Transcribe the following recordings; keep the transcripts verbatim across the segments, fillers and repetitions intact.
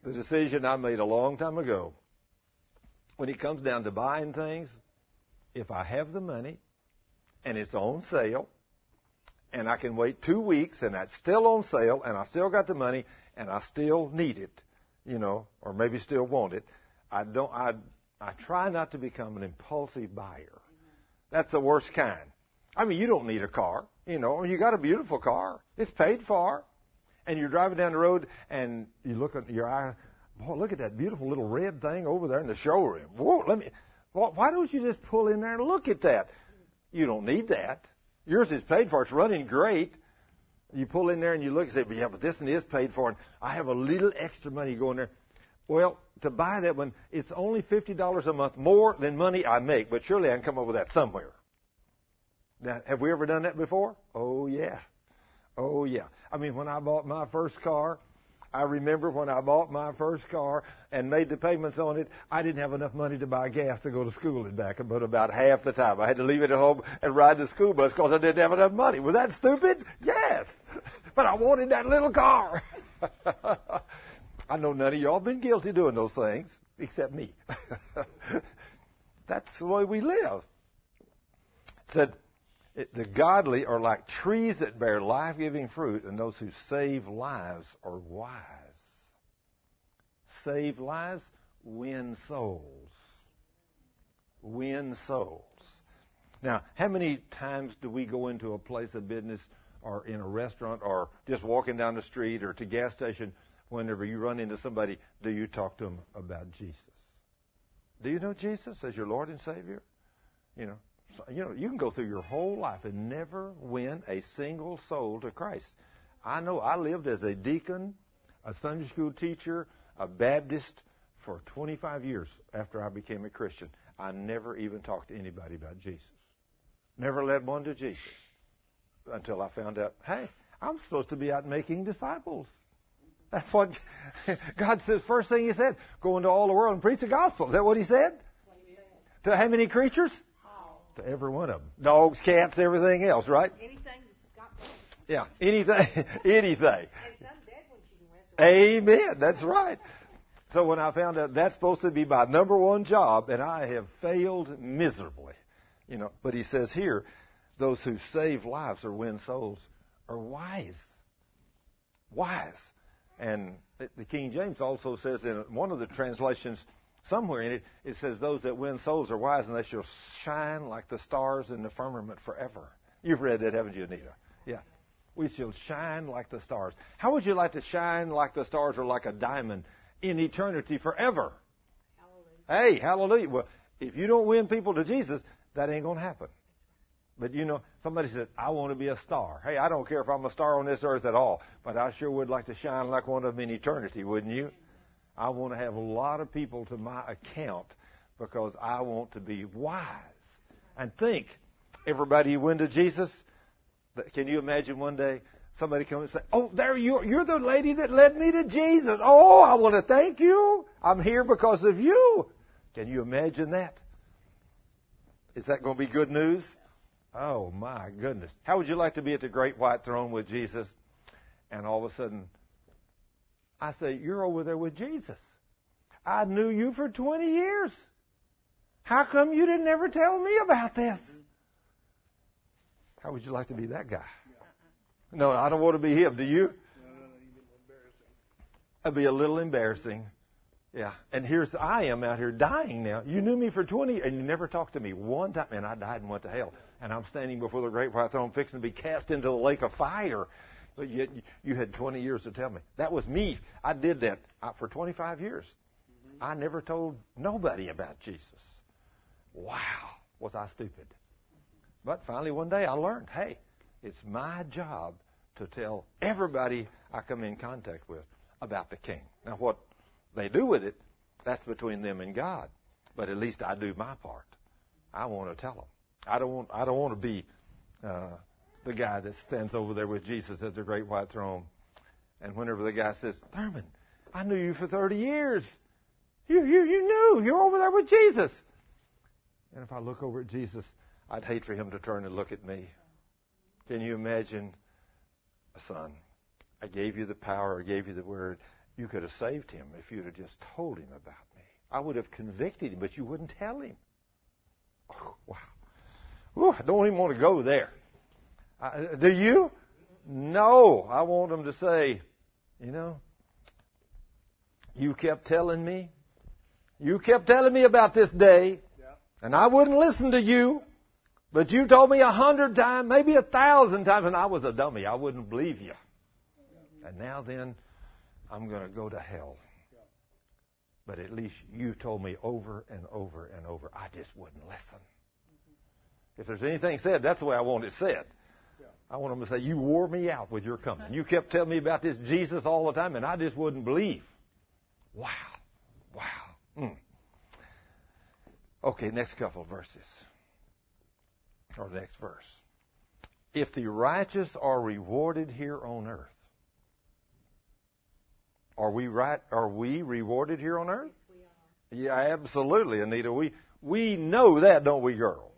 the decision I made a long time ago. When it comes down to buying things, if I have the money and it's on sale and I can wait two weeks and it's still on sale and I still got the money and I still need it, you know, or maybe still want it, I don't. I I try not to become an impulsive buyer. That's the worst kind. I mean, you don't need a car, you know. You got a beautiful car. It's paid for. And you're driving down the road and you look at your eye. Boy, look at that beautiful little red thing over there in the showroom. Whoa, let me. Well, why don't you just pull in there and look at that? You don't need that. Yours is paid for. It's running great. You pull in there and you look and say, yeah, but this one is paid for, and I have a little extra money going there. Well, to buy that one, it's only fifty dollars a month more than money I make, but surely I can come up with that somewhere. Now, have we ever done that before? Oh, yeah. Oh, yeah. I mean, when I bought my first car, I remember when I bought my first car and made the payments on it, I didn't have enough money to buy gas to go to school and back, but about half the time. I had to leave it at home and ride the school bus because I didn't have enough money. Was that stupid? Yes. But I wanted that little car. I know none of y'all have been guilty doing those things, except me. That's the way we live. It said, the godly are like trees that bear life-giving fruit, and those who save lives are wise. Save lives, win souls. Win souls. Now, how many times do we go into a place of business or in a restaurant or just walking down the street or to a gas station, whenever you run into somebody, do you talk to them about Jesus? Do you know Jesus as your Lord and Savior? You know, you know, you can go through your whole life and never win a single soul to Christ. I know I lived as a deacon, a Sunday school teacher, a Baptist for twenty-five years after I became a Christian. I never even talked to anybody about Jesus. Never led one to Jesus until I found out, hey, I'm supposed to be out making disciples. That's what God says. First thing He said, go into all the world and preach the gospel. Is that what He said? What he said. To how many creatures? To every one of them. Dogs, cats, everything else, right? Anything that's got breath. Yeah, anything, anything. And it's undead when she can resurrect. Amen. That's right. So when I found out that's supposed to be my number one job, and I have failed miserably, you know. But He says here, those who save lives or win souls are wise. Wise. And the King James also says in one of the translations, somewhere in it, it says those that win souls are wise and they shall shine like the stars in the firmament forever. You've read that, haven't you, Anita? Yeah. We shall shine like the stars. How would you like to shine like the stars or like a diamond in eternity forever? Hallelujah. Hey, hallelujah. Well, if you don't win people to Jesus, that ain't going to happen. But, you know, somebody said, I want to be a star. Hey, I don't care if I'm a star on this earth at all, but I sure would like to shine like one of them in eternity, wouldn't you? I want to have a lot of people to my account because I want to be wise. And think, everybody who went to Jesus, can you imagine one day somebody come and say, oh, there you are. You're the lady that led me to Jesus. Oh, I want to thank you. I'm here because of you. Can you imagine that? Is that going to be good news? Oh, my goodness. How would you like to be at the great white throne with Jesus? And all of a sudden, I say, you're over there with Jesus. I knew you for twenty years. How come you didn't ever tell me about this? How would you like to be that guy? No, I don't want to be him. Do you? That'd be a little embarrassing. Yeah. And here's, I am out here dying now. You knew me for twenty and you never talked to me one time. And I died and went to hell. And I'm standing before the great white throne fixing to be cast into the lake of fire. But yet you had twenty years to tell me. That was me. I did that for twenty-five years. Mm-hmm. I never told nobody about Jesus. Wow, was I stupid. But finally one day I learned, hey, it's my job to tell everybody I come in contact with about the King. Now what they do with it, that's between them and God. But at least I do my part. I want to tell them. I don't want, I don't want to be uh, the guy that stands over there with Jesus at the great white throne. And whenever the guy says, Thurman, I knew you for thirty years. You, you, you knew. You're over there with Jesus. And if I look over at Jesus, I'd hate for him to turn and look at me. Can you imagine, son, I gave you the power, I gave you the word, You could have saved him if you'd have just told him about me. I would have convicted him, but you wouldn't tell him. Oh, wow. Ooh, I don't even want to go there. I, do you? No. I want them to say, you know, you kept telling me. You kept telling me about this day, and I wouldn't listen to you. But you told me a hundred times, maybe a thousand times, and I was a dummy. I wouldn't believe you. And now then, I'm going to go to hell. But at least you told me over and over and over. I just wouldn't listen. If there's anything said, that's the way I want it said. I want them to say, you wore me out with your coming. You kept telling me about this Jesus all the time, and I just wouldn't believe. Wow. Wow. Mm. Okay, next couple of verses. Or the next verse. If the righteous are rewarded here on earth, are we right? Are we rewarded here on earth? Yes, we are. Yeah, absolutely, Anita. We we know that, don't we, girl?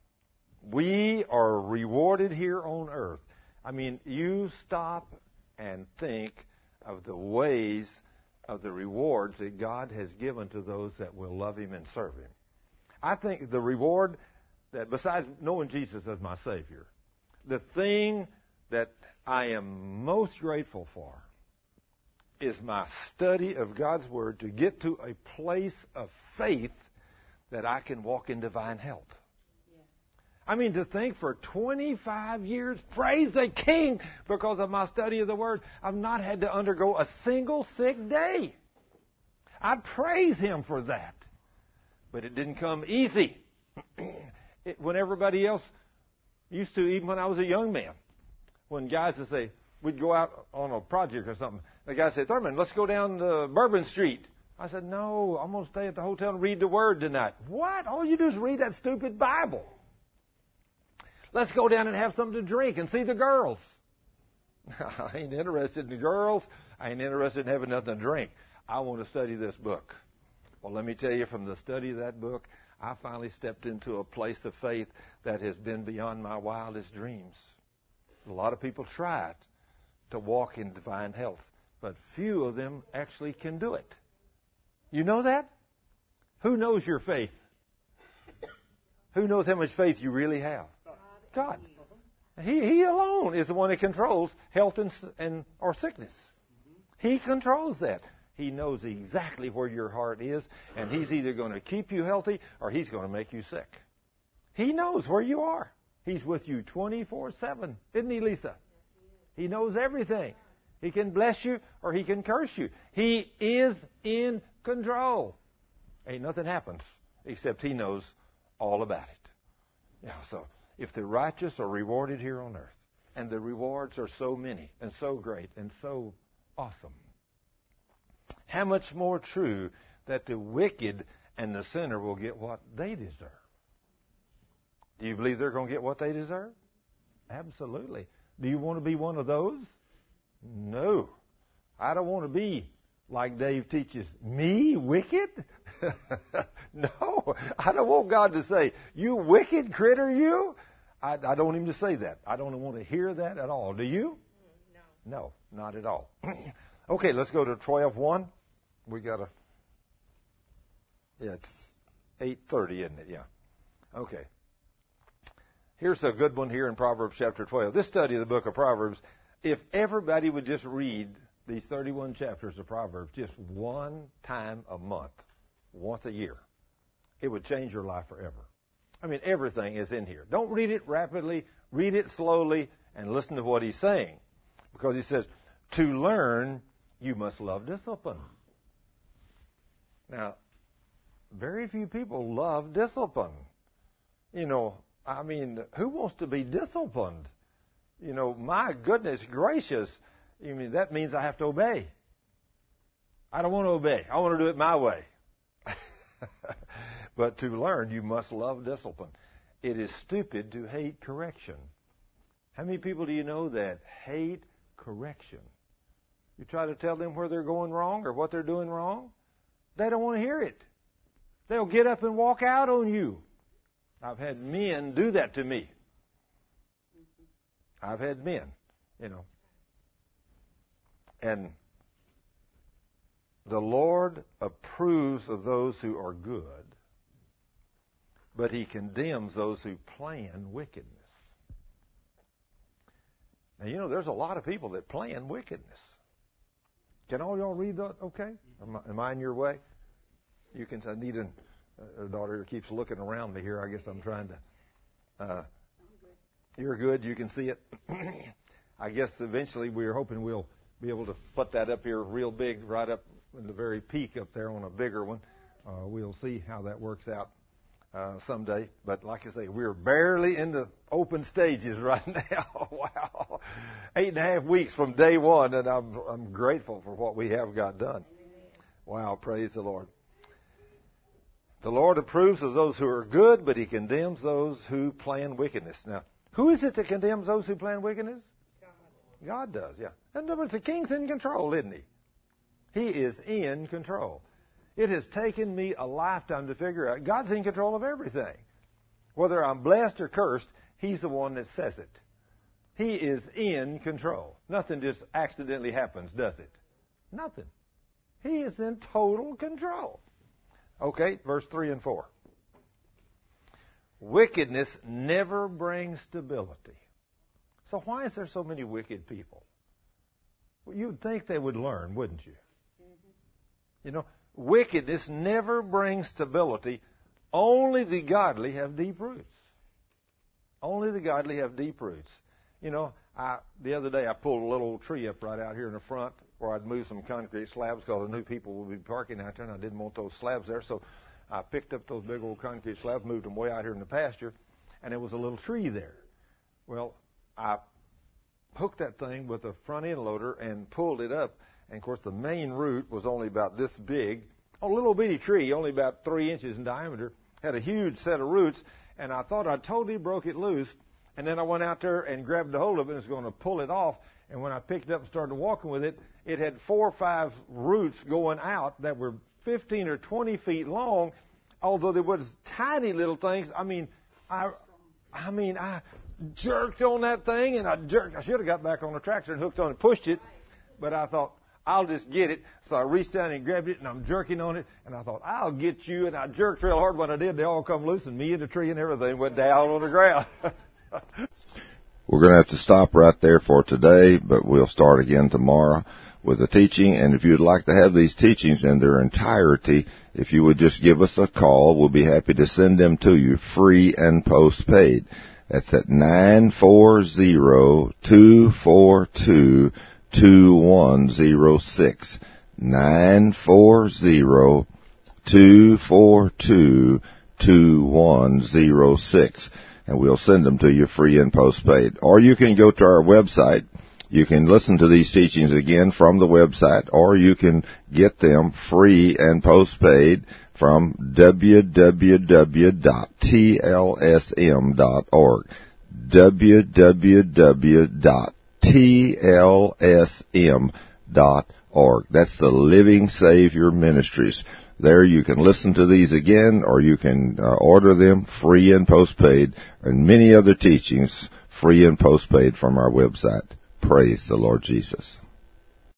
We are rewarded here on earth. I mean, you stop and think of the ways of the rewards that God has given to those that will love Him and serve Him. I think the reward that, besides knowing Jesus as my Savior, the thing that I am most grateful for is my study of God's Word to get to a place of faith that I can walk in divine health. I mean, to think for twenty-five years, praise the King, because of my study of the Word, I've not had to undergo a single sick day. I praise Him for that. But it didn't come easy. it, when everybody else used to, even when I was a young man, when guys would say, we'd go out on a project or something, the guy said, Thurman, let's go down to Bourbon Street. I said, no, I'm going to stay at the hotel and read the Word tonight. What? All you do is read that stupid Bible. Let's go down and have something to drink and see the girls. I ain't interested in the girls. I ain't interested in having nothing to drink. I want to study this book. Well, let me tell you, from the study of that book, I finally stepped into a place of faith that has been beyond my wildest dreams. A lot of people try it to walk in divine health, but few of them actually can do it. You know that? Who knows your faith? Who knows how much faith you really have? God. He, he alone is the one that controls health and, and or sickness. He controls that. He knows exactly where your heart is, and He's either going to keep you healthy or He's going to make you sick. He knows where you are. He's with you twenty-four seven. Isn't He, Lisa? He knows everything. He can bless you or He can curse you. He is in control. Ain't nothing happens except He knows all about it. Yeah, so if the righteous are rewarded here on earth, and the rewards are so many and so great and so awesome, how much more true that the wicked and the sinner will get what they deserve? Do you believe they're going to get what they deserve? Absolutely. Do you want to be one of those? No. I don't want to be, like Dave teaches, me, wicked? No. I don't want God to say, you wicked critter, you. I, I don't want Him to say that. I don't want to hear that at all. Do you? No. No, not at all. Okay, let's go to twelve one. We got to, yeah, it's eight thirty, isn't it? Yeah. Okay. Here's a good one here in Proverbs chapter twelve. This study of the book of Proverbs, if everybody would just read these thirty-one chapters of Proverbs just one time a month, once a year, it would change your life forever. I mean, everything is in here. Don't read it rapidly. Read it slowly and listen to what he's saying. Because he says, to learn, you must love discipline. Now, very few people love discipline. You know, I mean, who wants to be disciplined? You know, my goodness gracious. I mean, that means I have to obey. I don't want to obey. I want to do it my way. But to learn, you must love discipline. It is stupid to hate correction. How many people do you know that hate correction? You try to tell them where they're going wrong or what they're doing wrong, they don't want to hear it. They'll get up and walk out on you. I've had men do that to me. I've had men, you know. And The Lord approves of those who are good, but he condemns those who plan wickedness. Now, you know, there's a lot of people that plan wickedness. Can all y'all read that okay? Am I, am I in your way? You can, I need an, a daughter who keeps looking around me here. I guess I'm trying to. Uh, you're good. You can see it. I guess eventually we're hoping we'll be able to put that up here real big, right up in the very peak up there on a bigger one. Uh, we'll see how that works out uh, someday. But like I say, we're barely in the open stages right now. Wow. Eight and a half weeks from day one, and I'm, I'm grateful for what we have got done. Wow, praise the Lord. The Lord approves of those who are good, but he condemns those who plan wickedness. Now, who is it that condemns those who plan wickedness? God. God does, yeah. And the king's in control, isn't he? He is in control. It has taken me a lifetime to figure out God's in control of everything. Whether I'm blessed or cursed, he's the one that says it. He is in control. Nothing just accidentally happens, does it? Nothing. He is in total control. Okay, verse three and four. Wickedness never brings stability. So why is there so many wicked people? Well, you'd think they would learn, wouldn't you? Mm-hmm. You know, wickedness never brings stability. Only the godly have deep roots. Only the godly have deep roots. You know, I, the other day I pulled a little tree up right out here in the front where I'd moved some concrete slabs because I knew people would be parking out there and I didn't want those slabs there. So I picked up those big old concrete slabs, moved them way out here in the pasture, and there was a little tree there. Well, I hooked that thing with a front end loader and pulled it up. And, of course, the main root was only about this big. A little bitty tree, only about three inches in diameter, had a huge set of roots. And I thought I totally broke it loose. And then I went out there and grabbed a hold of it and was going to pull it off. And when I picked it up and started walking with it, it had four or five roots going out that were fifteen or twenty feet long, although they were tiny little things. I mean, I, I mean, I jerked on that thing, and I jerked. I should have got back on the tractor and hooked on and pushed it, but I thought, I'll just get it. So I reached down and grabbed it, and I'm jerking on it, and I thought, I'll get you. And I jerked real hard. When I did, they all come loose, and me and the tree and everything went down on the ground. We're going to have to stop right there for today, but we'll start again tomorrow with the teaching. And if you'd like to have these teachings in their entirety, if you would just give us a call, we'll be happy to send them to you free and postpaid. That's at nine four zero, two four two, two one zero six. nine four zero, two four two, two one zero six. And we'll send them to you free and postpaid. Or you can go to our website. You can listen to these teachings again from the website, or you can get them free and postpaid from w w w dot t l s m dot org. w w w dot t l s m dot org. That's the Living Savior Ministries. There you can listen to these again, or you can uh, order them free and postpaid, and many other teachings free and postpaid from our website. Praise the Lord Jesus.